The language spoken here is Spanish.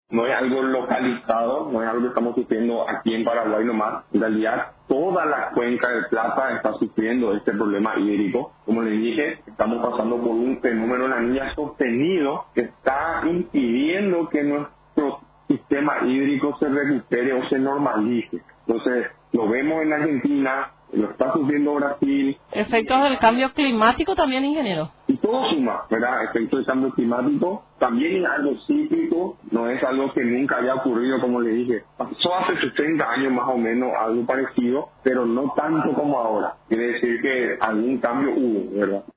no es algo localizado, no es algo que estamos sufriendo aquí en Paraguay nomás. En realidad, toda la cuenca del Plata está sufriendo este problema hídrico. Como les dije, estamos pasando por un fenómeno de la niña sostenido que está impidiendo que nuestro sistema hídrico se recupere o se normalice. Entonces, lo vemos en Argentina, lo está sufriendo Brasil. Efectos del cambio climático también, ingeniero. Y todo suma, ¿verdad? Efecto del cambio climático también es algo cíclico, no es algo que nunca haya ocurrido, como le dije. Pasó hace 60 años más o menos algo parecido, pero no tanto como ahora. Quiere decir que algún cambio hubo, ¿verdad?